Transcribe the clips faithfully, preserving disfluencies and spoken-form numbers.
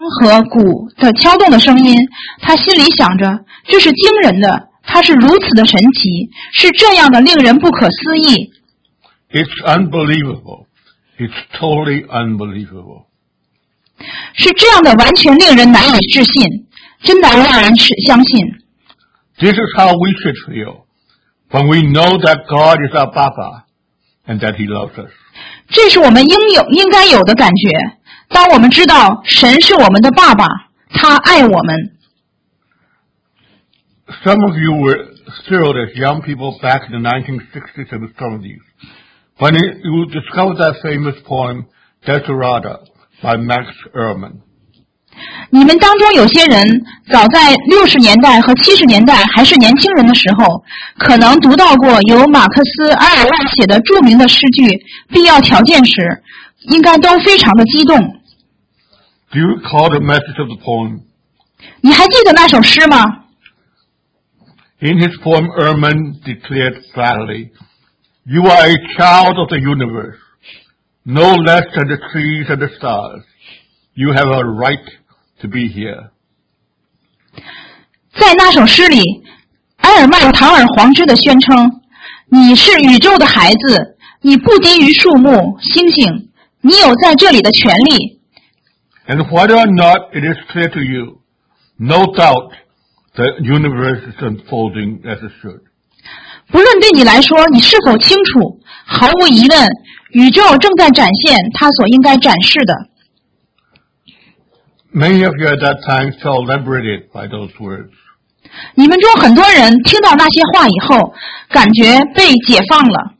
和鼓的敲动的声音，他心里想着，这是惊人的，它是如此的神奇，是这样的令人不可思议。 It's unbelievable. It's totally unbelievable. 是这样的，完全令人难以置信，真难让人相信。 This is how we should feel when we know that God is our Papa and that He loves us. 这是我们应有应该有的感觉。当我们知道神是我们的爸爸，他爱我们。 Some of you were thrilled as young people back in the nineteen sixties and seventies when you discovered that famous poem Desperado by Max Ehrmann. 你们当中有些人早在六十年代和七十年代还是年轻人的时候，可能读到过由马克思·埃尔曼写的著名的诗句《必要条件》时，应该都非常的激动。 Do you recall the message of the poem? 你还记得那首诗吗？ In his poem, Ehrmann declared flatly, "You are a child of the universe, no less than the trees and the stars. You have a right to be here." 在那首诗里，埃尔曼堂而皇之地宣称，你是宇宙的孩子，你不低于树木、星星，你有在这里的权利。 And whether or not it is clear to you, no doubt the universe is unfolding as it should. 不论对你来说你是否清楚，毫无疑问，宇宙正在展现它所应该展示的。 Many of you at that time felt liberated by those words. 你们中很多人听到那些话以后，感觉被解放了。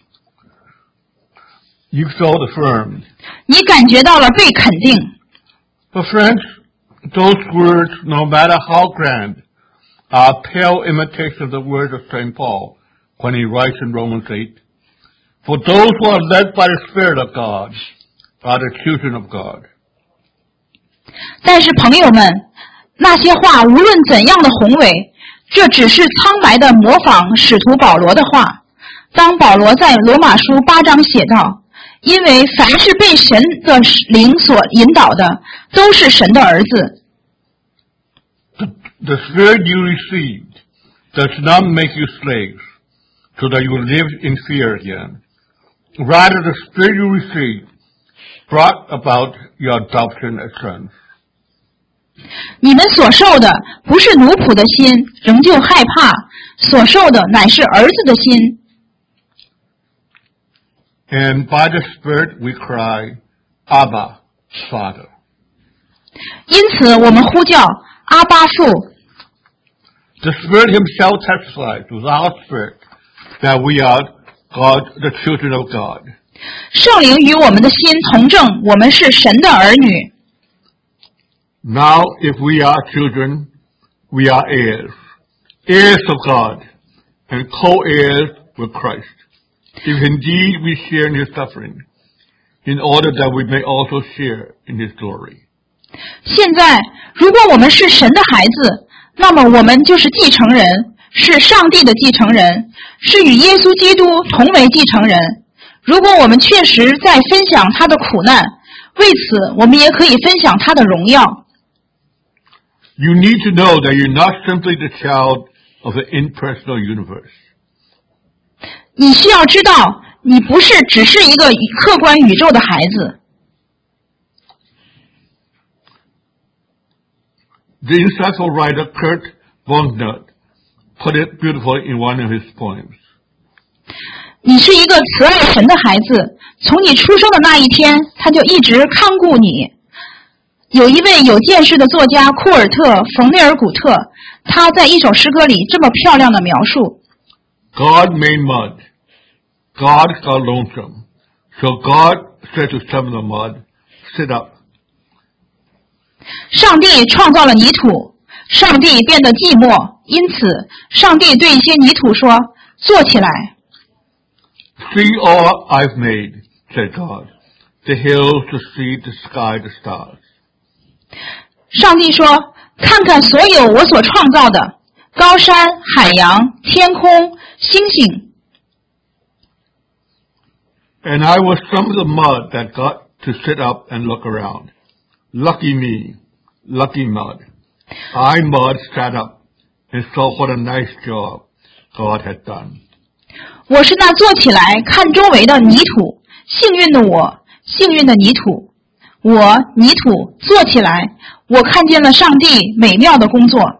You felt affirmed. 你感觉到了被肯定。 But friends, those words, no matter how grand, are a pale imitation of the words of Saint Paul when he writes in Romans eight, "For those who are led by the Spirit of God are the children of God." 但是朋友们，那些话无论怎样的宏伟，这只是苍白的模仿使徒保罗的话。当保罗在罗马书八章写道，因为凡是被神的灵所引导的，都是神的儿子。 The, the Spirit you received does not make you slaves, so that you live in fear again. Rather, the Spirit you received brought about your adoption as sons. 你们所受的不是奴仆的心，仍旧害怕；所受的乃是儿子的心。 And by the Spirit we cry, Abba, Father. 因此我们呼叫阿爸父。 The Spirit Himself testifies with our spirit that we are God, the children of God. 圣灵与我们的心同证，我们是神的儿女。 Now, if we are children, we are heirs, heirs of God, and co-heirs with Christ. If indeed we share in His suffering, in order that we may also share in His glory. 现在，如果我们是神的孩子，那么我们就是继承人，是上帝的继承人，是与耶稣基督同为继承人。如果我们确实在分享他的苦难，为此我们也可以分享他的荣耀。 You need to know that you're not simply the child of the impersonal universe. 你需要知道，你不是只是一个客观宇宙的孩子。 The insightful writer Kurt Vonnegut put it beautifully in one of his poems. 你是一个慈爱神的孩子，从你出生的那一天，他就一直看顾你。有一位有见识的作家库尔特·冯内尔古特，他在一首诗歌里这么漂亮的描述 God made mud. God got lonesome. So God said to some of the mud, "Sit up." 上帝创造了泥土，上帝变得寂寞，因此上帝对一些泥土说，坐起来。 See all I've made, said God. The hills, the sea, the sky, the stars. 上帝说，看看所有我所创造的，高山、海洋、天空、星星。 And I was some of the mud that got to sit up and look around. Lucky me, lucky Mud. I, Mud, sat up and saw what a nice job God had done. 我是那坐起来看周围的泥土，幸运的我，幸运的泥土。我，泥土，坐起来，我看见了上帝美妙的工作。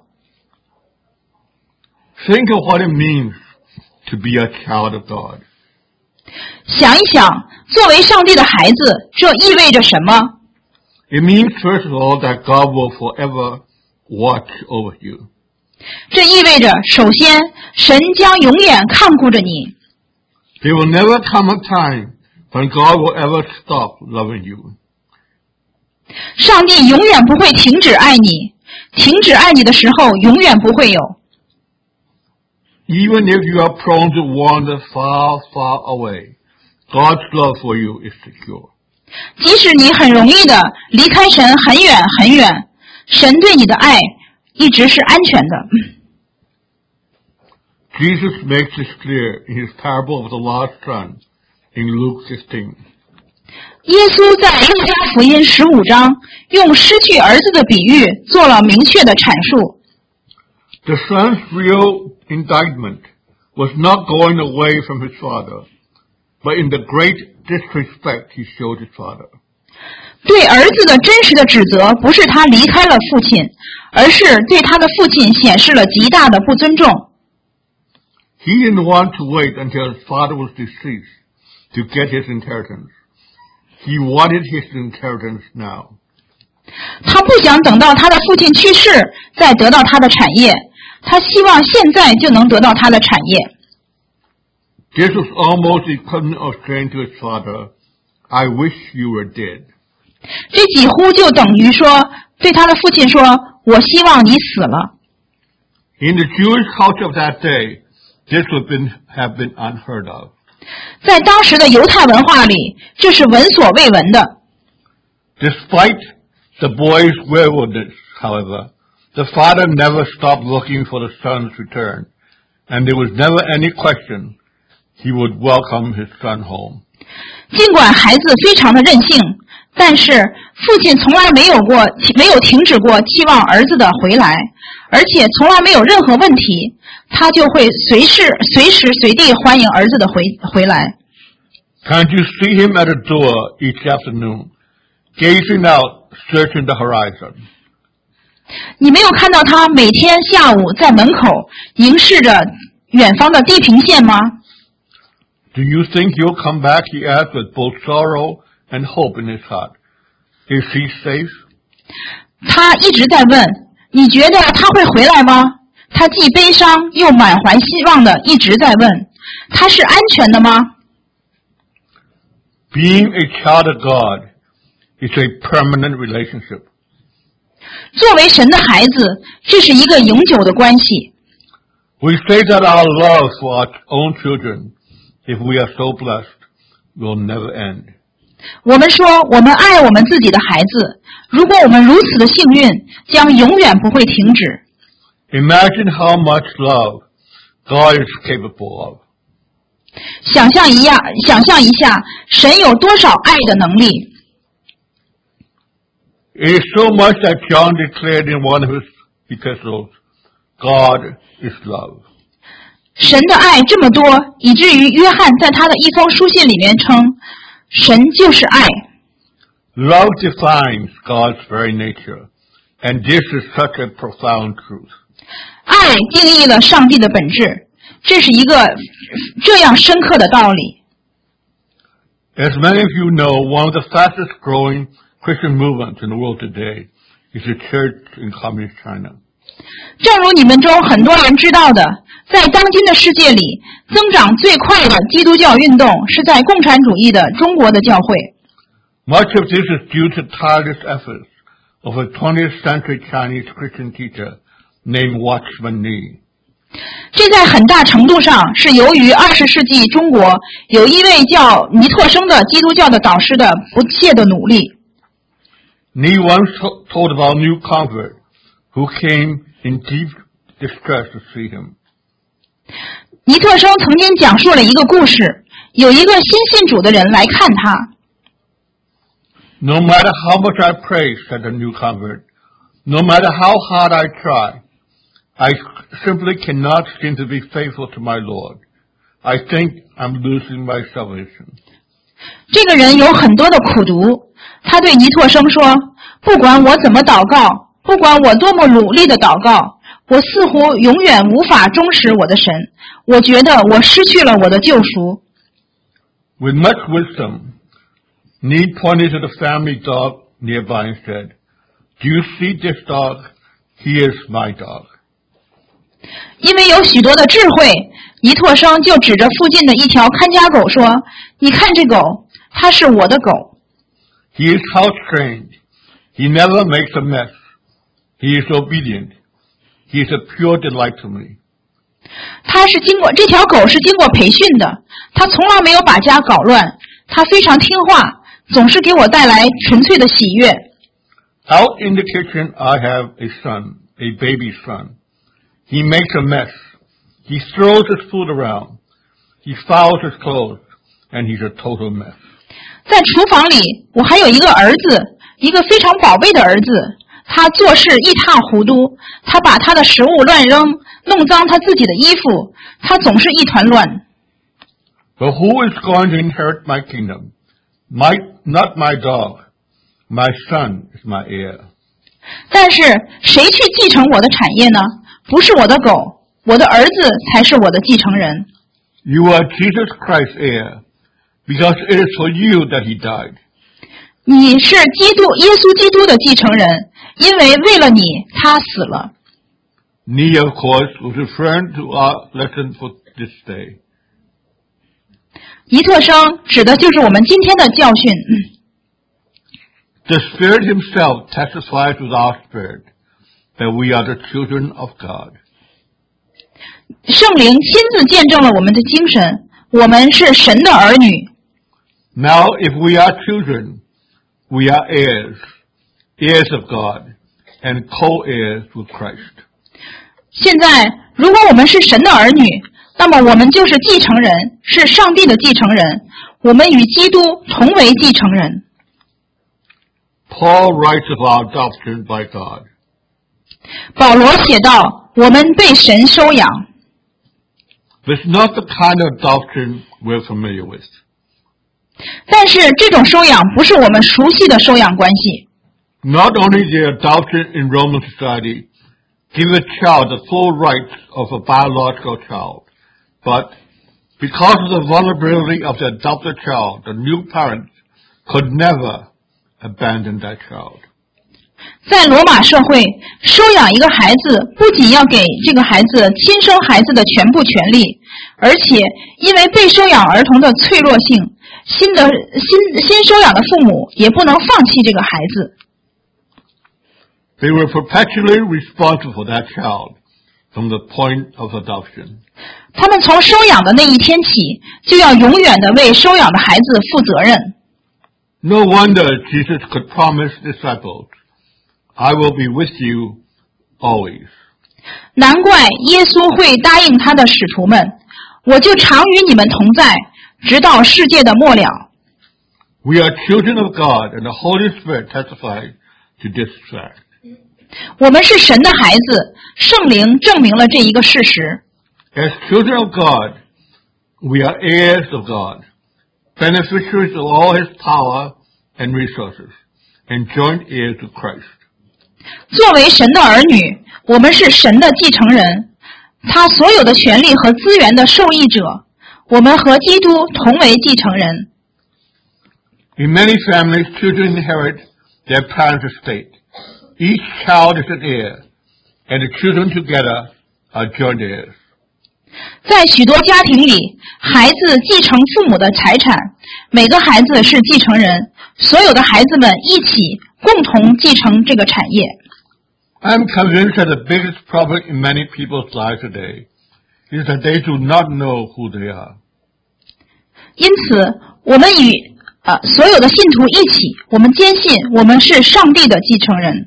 Think of what it means to be a child of God. 想一想，作为上帝的孩子，这意味着什么？ It means, first of all, that God will forever watch over you. 这意味着，首先，神将永远看顾着你。 There will never come a time when God will ever stop loving you. 上帝永远不会停止爱你，停止爱你的时候永远不会有。 Even if you are prone to wander far, far away, God's love for you is secure. 即使你很容易的离开神很远很远，神对你的爱一直是安全的。 Jesus makes this clear in his parable of the lost son in Luke fifteen. 耶稣在路加福音十五章用失去儿子的比喻做了明确的阐述。 The son's real indictment was not going away from his father, but in the great disrespect he showed his father. 对儿子的真实的指责不是他离开了父亲，而是对他的父亲显示了极大的不尊重。 He didn't want to wait until his father was deceased to get his inheritance. He wanted his inheritance now. 他不想等到他的父亲去世再得到他的产业，他希望现在就能得到他的产业。 This was almost the equivalent of saying to his father, I wish you were dead. 这几乎就等于说，对他的父亲说，我希望你死了。 In the Jewish culture of that day, this would been, have been unheard of. 在当时的犹太文化里，这是闻所未闻的。 Despite the boy's waywardness, however, the father never stopped looking for the son's return, and there was never any question he would welcome his son home. 尽管孩子非常的任性，但是父亲从来没有过没有停止过期望儿子的回来，而且从来没有任何问题，他就会随时随时随地欢迎儿子的回回来。 Can't you see him at the door each afternoon, gazing out, searching the horizon? 你没有看到他每天下午在门口凝视着远方的地平线吗？ Do you think he'll come back, he asked, with both sorrow and hope in his heart. Is he safe? 他一直在问，你觉得他会回来吗？他既悲伤又满怀希望的一直在问，他是安全的吗？ Being a child of God is a permanent relationship. 作为神的孩子，这是一个永久的关系。 We say that our love for our own children, if we are so blessed, will never end. 我们说，我们爱我们自己的孩子，如果我们如此的幸运，将永远不会停止。 Imagine how much love God is capable of. 想象一下，想象一下，神有多少爱的能力。 It is so much that John declared in one of his epistles, God is love. 神的爱这么多，以至于约翰在他的一封书信里面称，神就是爱。 Love defines God's very nature, and this is such a profound truth. 爱定义了上帝的本质，这是一个这样深刻的道理。 As many of you know, one of the fastest growing Christian movements in the world today is the church in Communist China. 正如你们中很多人知道的，在当今的世界里，增长最快的基督教运动是在共产主义的中国的教会。 Much of this is due to tireless efforts of a twentieth century Chinese Christian teacher named Watchman Nee. 这在很大程度上是由于二十世纪中国有一位叫尼特生的基督教的导师的不懈的努力。 Nee once told about a new convert who came in deep distress to see him. 尼特生曾经讲述了一个故事，有一个新信主的人来看他。 No matter how much I pray, said the new convert, No matter how hard I try, I simply cannot seem to be faithful to my Lord. I think I'm losing my salvation. 这个人有很多的苦毒，他对尼拓生说，不管我怎么祷告，不管我多么努力的祷告，我似乎永远无法忠实我的神，我觉得我失去了我的救赎。 With much wisdom, Need pointed to the family dog nearby and said, Do you see this dog? He is my dog. 因为有许多的智慧，尼拓生就指着附近的一条看家狗说，你看这狗，它是我的狗。 He is house trained. He never makes a mess. He is obedient. He is a pure delight to me. 他是经过这条狗是经过培训的，他从来没有把家搞乱，他非常听话，总是给我带来纯粹的喜悦。 Out in the kitchen, I have a son, a baby son. He makes a mess. He throws his food around. He fouls his clothes, and he's a total mess. 在厨房里，我还有一个儿子，一个非常宝贝的儿子。他做事一塌糊涂，他把他的食物乱扔，弄脏他自己的衣服，他总是一团乱。 But who is going to inherit my kingdom? My, not my dog. My son is my heir. 但是谁去继承我的产业呢？不是我的狗，我的儿子才是我的继承人。 You are Jesus Christ's heir, because it is for you that he died. 你是基督耶稣基督的继承人，因为为了你，他死了。 Ni, of course, was referring to our lesson for this day. 尼特生指的就是我们今天的教训。 The Spirit himself testifies with our spirit that we are the children of God. 圣灵亲自见证了我们的精神，我们是神的儿女。 Now, if we are children, we are heirs, heirs of God, and co-heirs with Christ. 现在，如果我们是神的儿女，那么我们就是继承人，是上帝的继承人，我们与基督同为继承人。 Paul writes of our adoption by God. 保罗写道：“我们被神收养。” This is not the kind of adoption we're familiar with. 但是这种收养不是我们熟悉的收养关系。 Not only the adoption in Roman society give a child the full rights of a biological child, but because of the vulnerability of the adopted child, the new parents could never abandon that child. 在罗马社会，收养一个孩子不仅要给这个孩子亲生孩子的全部权利，而且因为被收养儿童的脆弱性，新的新新收养的父母也不能放弃这个孩子。 They were perpetually responsible for that child from the point of adoption. 他们从收养的那一天起，就要永远的为收养的孩子负责任。 No wonder Jesus could promise disciples, I will be with you always. 难怪耶稣会答应他的使徒们，我就常与你们同在，直到世界的末了。 We are children of God, and the Holy Spirit testifies to this fact. 我们是神的孩子，圣灵证明了这一个事实。 As children of God, we are heirs of God, beneficiaries of all his power and resources, and joint heirs to Christ. 作为神的儿女，我们是神的继承人，他所有的权利和资源的受益者。我们和基督同为继承人。 In many families, children inherit their parents' estate. Each child is an heir, and the children together are joint heirs. 在许多家庭里，孩子继承父母的财产，每个孩子是继承人，所有的孩子们一起共同继承这个产业。 I'm convinced that the biggest problem in many people's lives today is that they do not know who they are. 因此，我们与呃所有的信徒一起，我们坚信我们是上帝的继承人。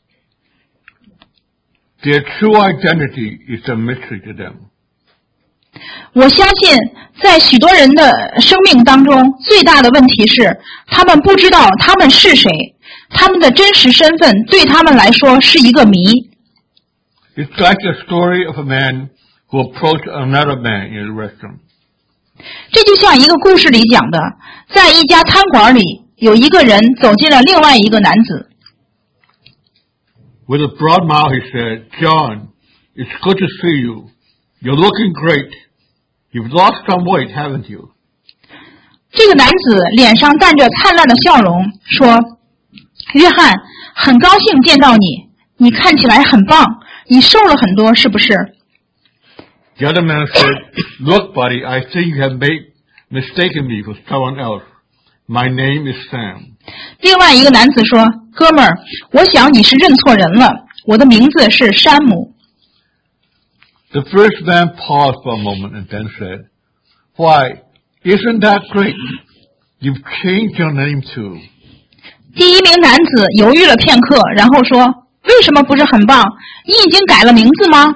Their true identity is a mystery to them. 我相信在许多人的生命当中，最大的问题是他们不知道他们是谁，他们的真实身份对他们来说是一个谜。 It's like the story of a man who approached another man in a restaurant. 这就像一个故事里讲的，在一家餐馆里，有一个人走进了另外一个男子。 With a broad mouth, he said, "John, it's good to see you. You're looking great. You've lost some weight, haven't you?" 这个男子脸上带着灿烂的笑容，说：“约翰，很高兴见到你，你看起来很棒，你瘦了很多，是不是？” The other man said, "Look, buddy, I think you have made mistaken me for someone else. My name is Sam." 另外一个男子说：“哥们儿，我想你是认错人了，我的名字是山姆。” The first man paused for a moment and then said, "Why, isn't that great? You've changed your name too." 第一名男子犹豫了片刻，然后说：“为什么不是很棒？你已经改了名字吗？”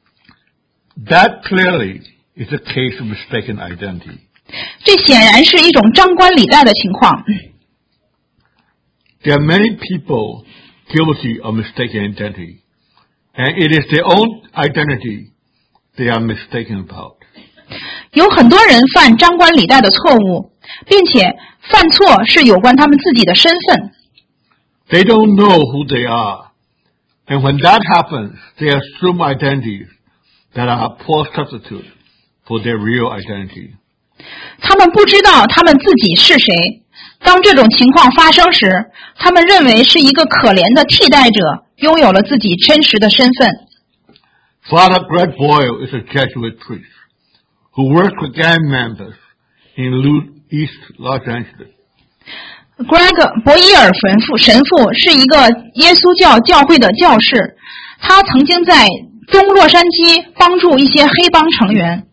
That clearly is a case of mistaken identity. 这显然是一种张冠李戴的情况。 There are many people guilty of mistaken identity, and it is their own identity they are mistaken about. 有很多人犯张冠李戴的错误，并且犯错是有关他们自己的身份。 They don't know who they are, and when that happens, they assume identities that are a poor substitute for their real identity. 他们不知道他们自己是谁。当这种情况发生时，他们认为是一个可怜的替代者拥有了自己真实的身份。 Father Greg Boyle is a Jesuit priest who works with gang members in East Los Angeles. Greg 博伊尔神父神父是一个耶稣教教会的教士，他曾经在东洛杉矶帮助一些黑帮成员。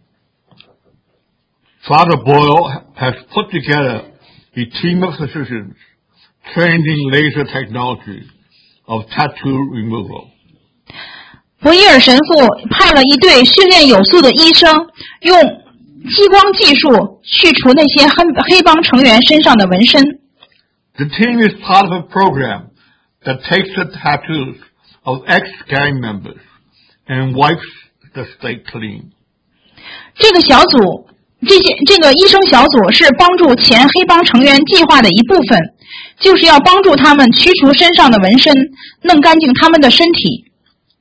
Father Boyle has put together a team of physicians trained in laser technology of tattoo removal. 博伊尔神父派了一队训练有素的医生，用激光技术去除那些黑黑帮成员身上的纹身。 The team is part of a program that takes the tattoos of ex-gang members and wipes the state clean. 这个小组，这些这个医生小组是帮助前黑帮成员计划的一部分，就是要帮助他们驱除身上的纹身，弄干净他们的身体。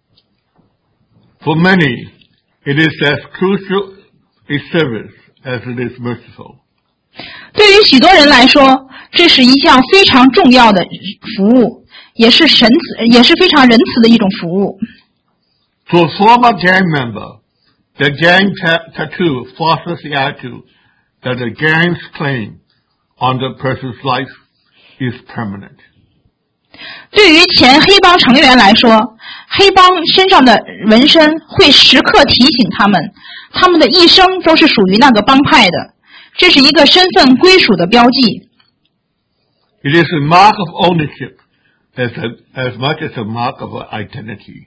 For many, it is as crucial a service as it is merciful. 对于许多人来说，这是一项非常重要的服务，也是神慈，也是非常仁慈的一种服务。 To a former gang member, the gang ta- tattoo fosters the attitude that the gang's claim on the person's life is permanent. 对于前黑帮成员来说，黑帮身上的纹身会时刻提醒他们，他们的一生都是属于那个帮派的，这是一个身份归属的标记。 It is a mark of ownership as, a, as much as a mark of identity.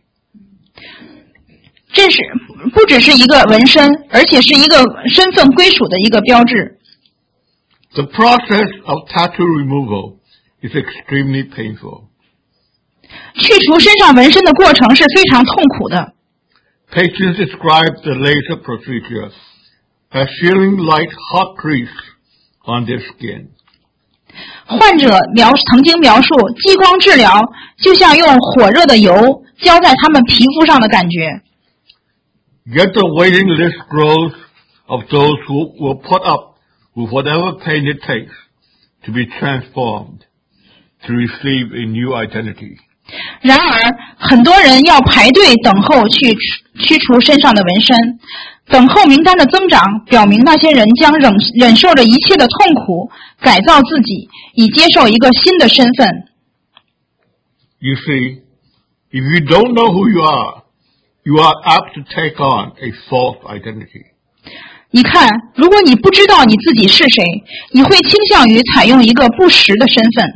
这是不只是一个纹身，而且是一个身份归属的一个标志。 The process of tattoo removal is extremely painful. 去除身上纹身的过程是非常痛苦的。 Patients describe the laser procedure as feeling like hot grease on their skin. 患者描曾经描述激光治疗就像用火热的油浇在他们皮肤上的感觉。 Yet the waiting list grows of those who will put up with whatever pain it takes to be transformed, to receive a new identity. 然而，很多人要排队等候去驱除身上的纹身，等候名单的增长表明那些人将忍忍受着一切的痛苦，改造自己，以接受一个新的身份。 You see, if you don't know who you are, you are apt to take on a false identity. 你看，如果你不知道你自己是谁，你会倾向于采用一个不实的身份。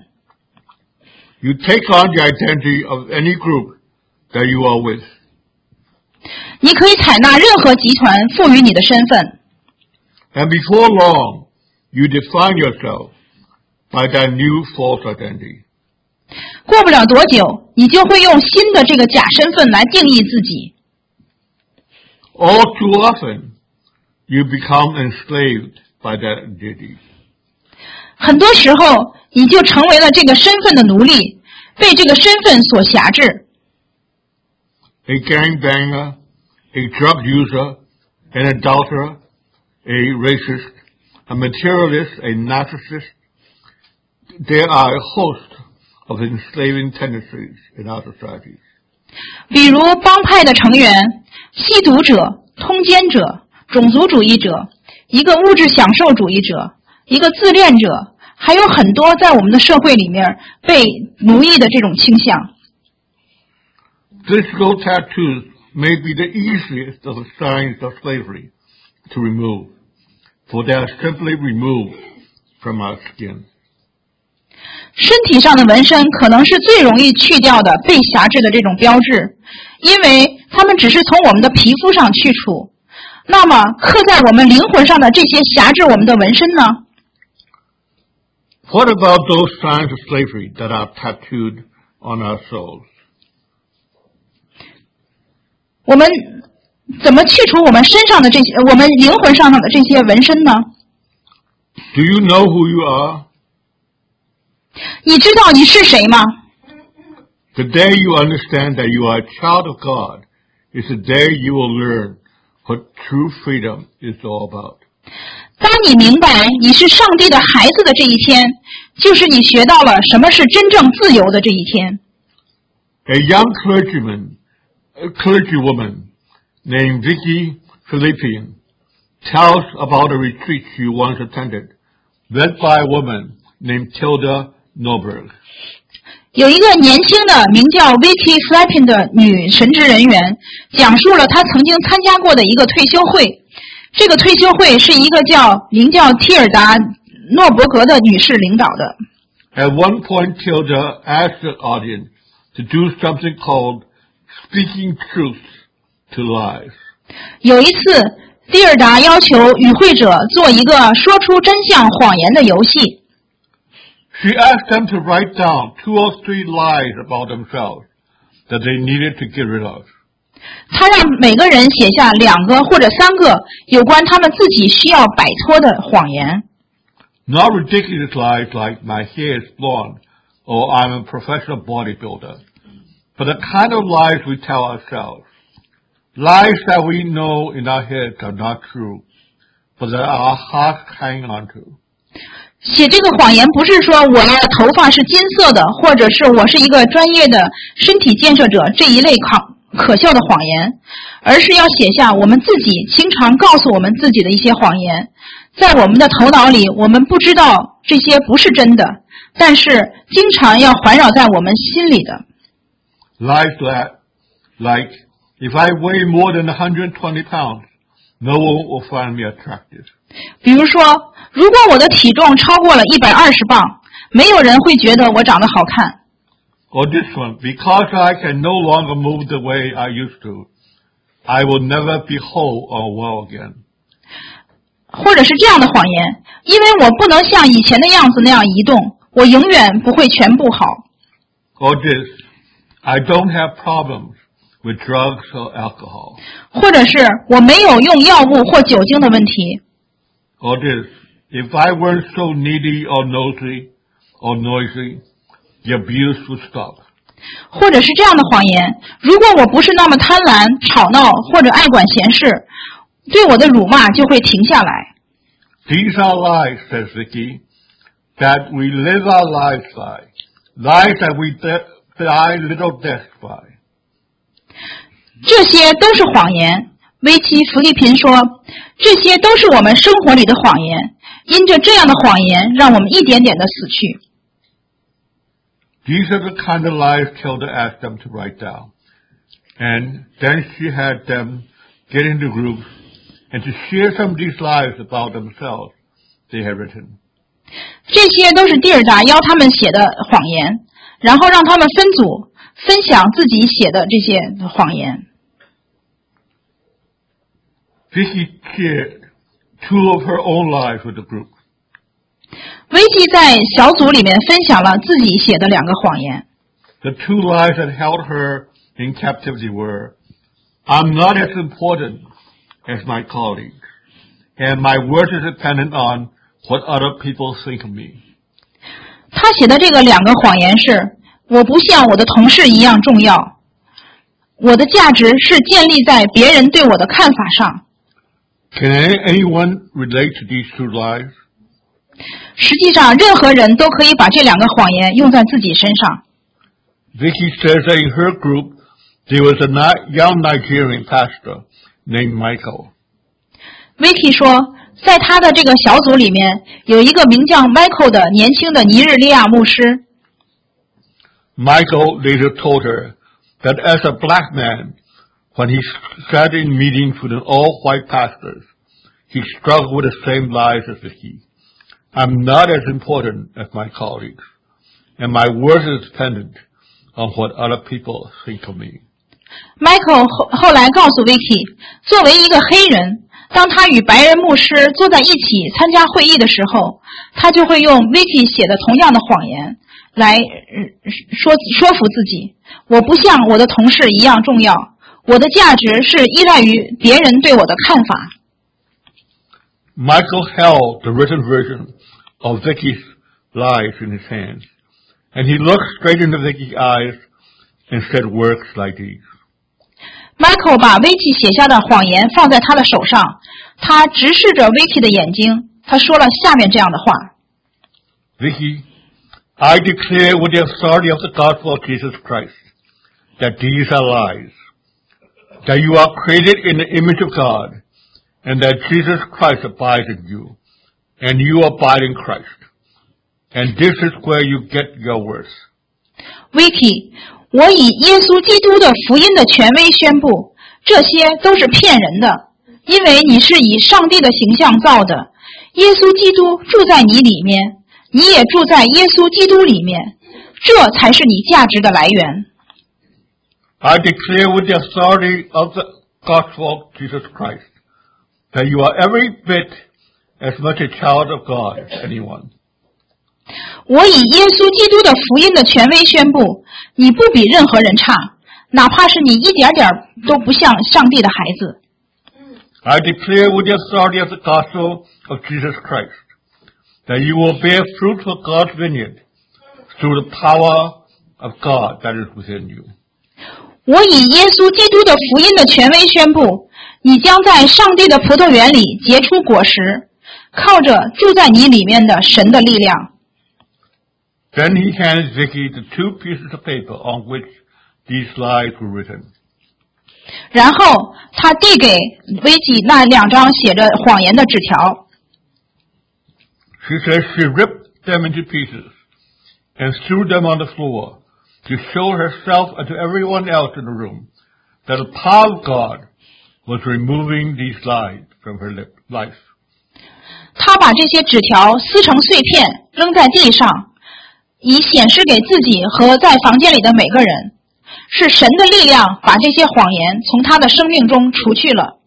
You take on the identity of any group that you are with. 你可以采纳任何集团赋予你的身份。 And before long, you define yourself by that new false identity. 过不了多久，你就会用新的这个假身份来定义自己。 All too often, you become enslaved by that identity. 很多时候，你就成为了这个身份的奴隶，被这个身份所辖制。 A gangbanger, a drug user, an adulterer, a racist, a materialist, a narcissist. There are a host of enslaving tendencies in our society. 比如帮派的成员、吸毒者、通奸者、种族主义者、一个物质享受主义者、一个自恋者，还有很多在我们的社会里面被奴役的这种倾向。 Physical tattoos may be the easiest of the signs of slavery to remove, for they are simply removed from our skin. 身体上的纹身可能是最容易去掉的被辖制的这种标志，因为它们只是从我们的皮肤上去除。那么刻在我们灵魂上的这些辖制我们的纹身呢？ What about those signs of slavery that are tattooed on our souls? 我们怎么去除我们身上的这些我们灵魂上的这些纹身呢？ Do you know who you are? 你知道你是谁吗？ The day you understand that you are a child of God is the day you will learn what true freedom is all about. 当你明白你是上帝的孩子的这一天，就是你学到了什么是真正自由的这一天。 A young clergyman, a clergywoman named Vicky Philippian tells about a retreat she once attended, led by a woman named Tilda Norberg. 有一个年轻的名叫 Vicky Philippian 的女神职人员，讲述了她曾经参加过的一个退休会。这个退休会是一个叫名叫蒂尔达诺伯格的女士领导的。 At one point, Tilda asked the audience to do something called speaking truth to lies. 有一次，蒂尔达要求与会者做一个说出真相谎言的游戏。 She asked them to write down two or three lies about themselves that they needed to get rid of. 他让每个人写下两个或者三个有关他们自己需要摆脱的谎言。 Not ridiculous lies like my hair is blonde or I'm a professional bodybuilder, but the kind of lies we tell ourselves. Lies that we know in our heads are not true, but that our hearts hang on to. 写这个谎言不是说我的头发是金色的，或者是我是一个专业的身体建设者这一类可可笑的谎言，而是要写下我们自己经常告诉我们自己的一些谎言。在我们的头脑里，我们不知道这些不是真的，但是经常要环绕在我们心里的。 Lies that, like, if I weigh more than one hundred twenty pounds, no one will find me attractive. 比如说，如果我的体重超过了一百二十磅，没有人会觉得我长得好看。 Or this one, because I can no longer move the way I used to, I will never be whole or well again. 或者是这样的谎言，因为我不能像以前的样子那样移动，我永远不会全部好。 Or this, I don't have problems with drugs or alcohol. 或者是我没有用药物或酒精的问题。 Or this, if I weren't so needy or nosy or noisy, the abuse would stop. 或者是这样的谎言，如果我不是那么贪婪、吵闹或者爱管闲事，对我的辱骂就会停下来。 These are lies, says Vicky, that we live our lives by. Lies that we de- die little deaths by. 这些都是谎言。维基·弗利平说，这些都是我们生活里的谎言，因着这样的谎言，让我们一点点的死去。 These are the kind of lies Tilda asked them to write down. And then she had them get into groups and to share some of these lies about themselves they had written. 这些都是蒂尔达要他们写的谎言，然后让他们分组分享自己写的这些谎言。 Vicky shared two of her own lives with the group. 维基在小组里面分享了自己写的两个谎言。 The two lies that held her in captivity were, I'm not as important as my colleagues, and my worth is dependent on what other people think of me. 他写的这个两个谎言是，我不像我的同事一样重要，我的价值是建立在别人对我的看法上。 Can anyone relate to these two lies? 实际上，任何人都可以把这两个谎言用在自己身上。 Vicky says that in her group, there was a young Nigerian pastor named Michael. Vicky 说，在他的这个小组里面，有一个名叫 Michael 的年轻的尼日利亚牧师。 Michael later told her that as a black man, when he sat in meetings with an all-white pastors, he struggled with the same lies as Vicky. I'm not as important as my colleagues, and my worth is dependent on what other people think of me. Michael 后后来告诉 Vicky， 作为一个黑人，当他与白人牧师坐在一起参加会议的时候，他就会用 Vicky 写的同样的谎言来说说服自己，我不像我的同事一样重要，我的价值是依赖于别人对我的看法。 Michael held the written version of Vicky's lies in his hands, and he looked straight into Vicky's eyes and said words like these. Michael 把 Vicky 写下的谎言放在他的手上，他直视着 Vicky 的眼睛，他说了下面这样的话 Vicky, I declare with the authority of the gospel of Jesus Christ that these are lies, that you are created in the image of God, and that Jesus Christ abides in you, and you abide in Christ. And this is where you get your worth. Vicky, 我以耶稣基督的福音的权威宣布，这些都是骗人的，因为你是以上帝的形象造的，耶稣基督住在你里面，你也住在耶稣基督里面，这才是你价值的来源。 I declare with the authority of the gospel of Jesus Christ that you are every bit as much a child of God as anyone. 我以耶稣基督的福音的权威宣布，你不比任何人差，哪怕是你一点点都不像上帝的孩子。 I declare with the authority of the gospel of Jesus Christ that you will bear fruit for God's vineyard through the power of God that is within you. 我以耶稣基督的福音的权威宣布，你将在上帝的葡萄园里结出果实，靠着住在你里面的神的力量。 Then he handed Vicky the two pieces of paper on which these lies were written. 然后他递给维基那两张写着谎言的纸条。 She says she ripped them into pieces and threw them on the floor to show herself and to everyone else in the room that the power of God was removing these lies from her life. 他把这些纸条撕成碎片扔在地上，以显示给自己和在房间里的每个人，是神的力量把这些谎言从他的生命中除去了。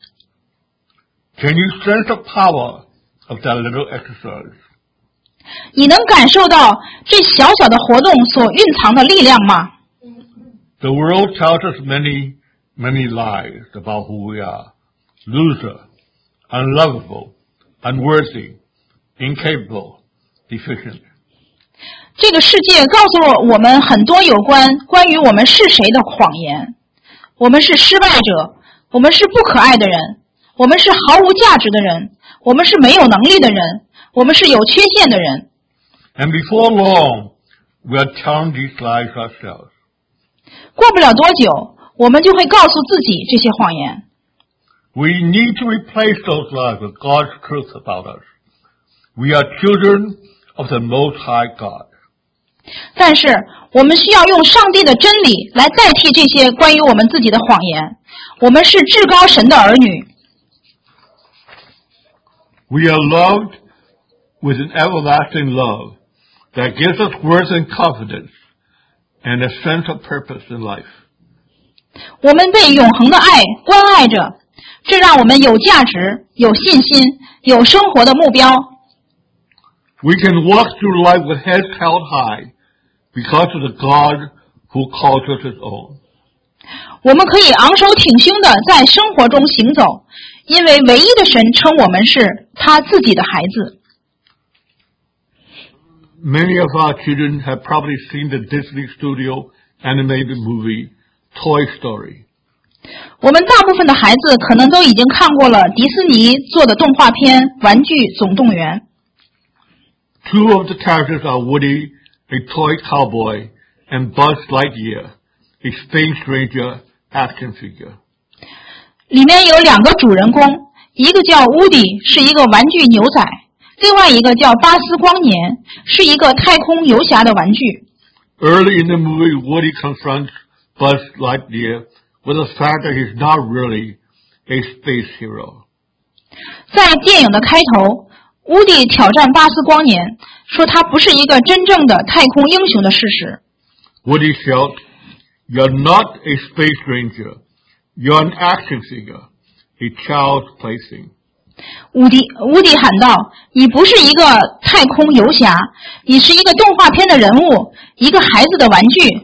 Can you sense the power of that little exercise? 你能感受到这小小的活动所蕴藏的力量吗？ The world tells us many, many lies about who we are. Loser, unlovable, unworthy, incapable, deficient. 这个世界告诉了我们很多有关关于我们是谁的谎言。我们是失败者，我们是不可爱的人，我们是毫无价值的人，我们是没有能力的人，我们是有缺陷的人。 And before long, we are telling these lies ourselves. 过不了多久，我们就会告诉自己这些谎言。 We need to replace those lies with God's truth about us. We are children of the Most High God. 但是我们需要用上帝的真理来代替这些关于我们自己的谎言。我们是至高神的儿女。 We are loved with an everlasting love that gives us worth and confidence and a sense of purpose in life. 我们被永恒的爱关爱着， 这让我们有价值、有信心、有生活的目标。 We can walk through life with heads held high because of the God who calls us his own. 我们可以昂首挺胸地在生活中行走，因为唯一的神称我们是他自己的孩子。 Many of our children have probably seen the Disney Studio animated movie Toy Story. 我们大部分的孩子可能都已经看过了迪士尼做的动画片《玩具总动员》。 Two of the characters are Woody, a toy cowboy, and Buzz Lightyear, a Space Ranger action figure. 里面有两个主人公，一个叫乌迪，是一个玩具牛仔，另外一个叫巴斯光年，是一个太空游侠的玩具。 Early in the movie, Woody confronts Buzz Lightyear with the fact that he's not really a space hero. 在电影的开头，乌迪挑战巴斯光年，说他不是一个真正的太空英雄的事实。 Woody shouts, "You're not a space ranger. You're an action figure, a child's plaything." 乌迪乌迪喊道：“你不是一个太空游侠，你是一个动画片的人物，一个孩子的玩具。”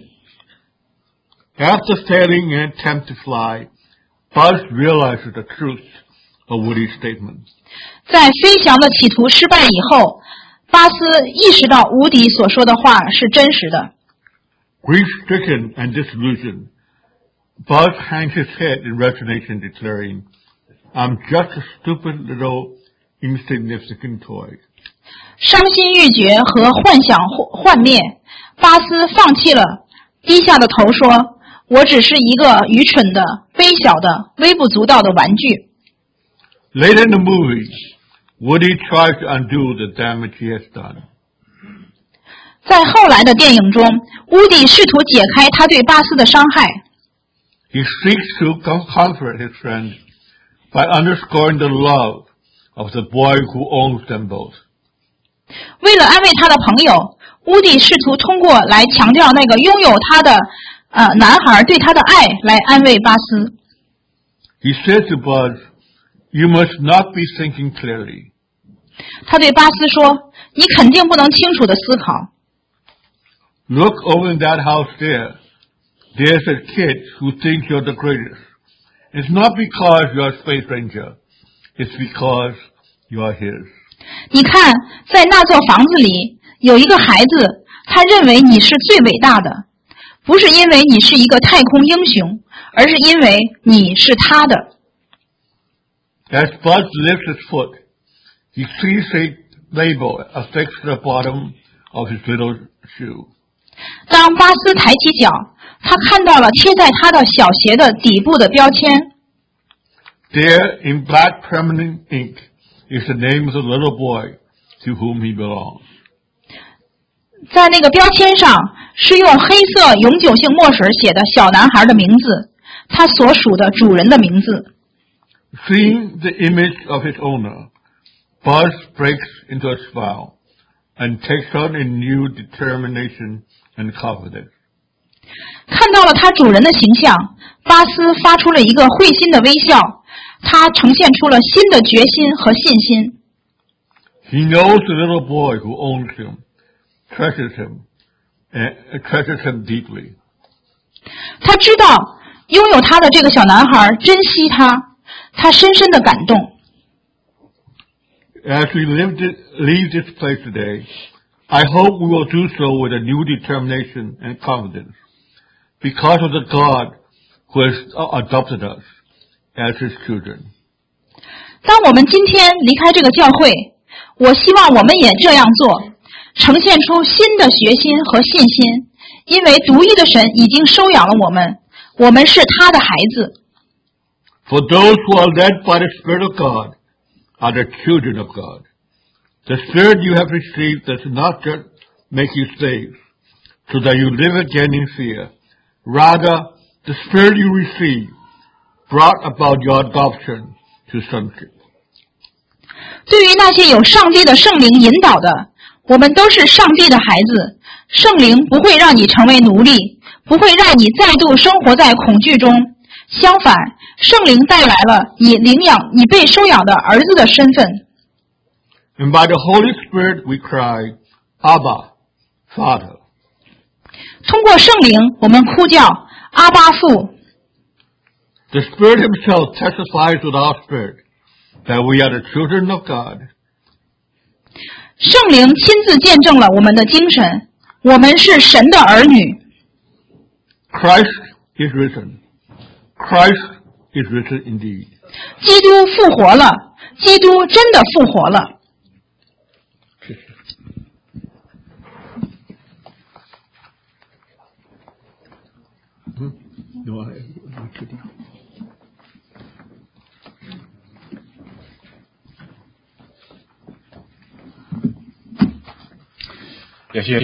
After failing an attempt to fly, Buzz realizes the truth of Woody's statement. 在飞翔的企图失败以后，巴斯意识到乌迪所说的话是真实的。 Grief-stricken and disillusioned, Buzz hangs his head in resignation, declaring, "I'm just a stupid little insignificant toy." 伤心欲绝和幻想幻灭，巴斯放弃了，低下的头说：“我只是一个愚蠢的、微小的、微不足道的玩具。” Later in the movie, Woody tries to undo the damage he has done. 在后来的电影中，乌迪试图解开他对巴斯的伤害。 He seeks to comfort his friend by underscoring the love of the boy who owns them both. 为了安慰他的朋友，乌迪试图通过来强调那个拥有他的呃男孩对他的爱来安慰巴斯。 He says to Buzz, "You must not be thinking clearly." 他对巴斯说：“你肯定不能清楚地思考。” Look over in that house there. There's a kid who thinks you're the greatest. It's not because you're a space ranger. It's because you're his. 你看，在那座房子里有一个孩子，他认为你是最伟大的，不是因为你是一个太空英雄，而是因为你是他的。 As Buzz lifts his foot, he sees a label affixed to the bottom of his little shoe. 当巴斯抬起脚，他看到了贴在他的小鞋的底部的标签。 There, in black permanent ink, is the name of the little boy to whom he belongs. 在那个标签上是用黑色永久性墨水写的小男孩的名字，他所属的主人的名字。 Seeing the image of his owner, Buzz breaks into a smile and takes on a new determination and confidence. 看到了他主人的形象，巴斯发出了一个会心的微笑，他呈现出了新的决心和信心。 He knows the little boy who owns him, treasures him, and treasures him deeply. 他知道拥有他的这个小男孩珍惜他，他深深的感动。 As we leave this, leave this place today, I hope we will do so with a new determination and confidence because of the God who has adopted us as his children. 当我们今天离开这个教会，我希望我们也这样做，呈现出新的决心和信心，因为独一的神已经收养了我们，我们是他的孩子。 For those who are led by the Spirit of God are the children of God. The Spirit you have received does not just make you saved, so that you live again in fear. Rather, the Spirit you received brought about your adoption to sonship. 对于那些有上帝的圣灵引导的，我们都是上帝的孩子。圣灵不会让你成为奴隶，不会让你再度生活在恐惧中。 相反，圣灵带来了以领养、以被收养的儿子的身份。 And by the Holy Spirit we cry, Abba, Father. 通过圣灵，我们哭叫阿爸父。 The Spirit Himself testifies with our spirit that we are the children of God. 圣灵亲自见证了我们的精神，我们是神的儿女。 Christ is risen. Christ is risen indeed. 基督复活了，基督真的复活了。 嗯，有啊，我确定。 也谢谢。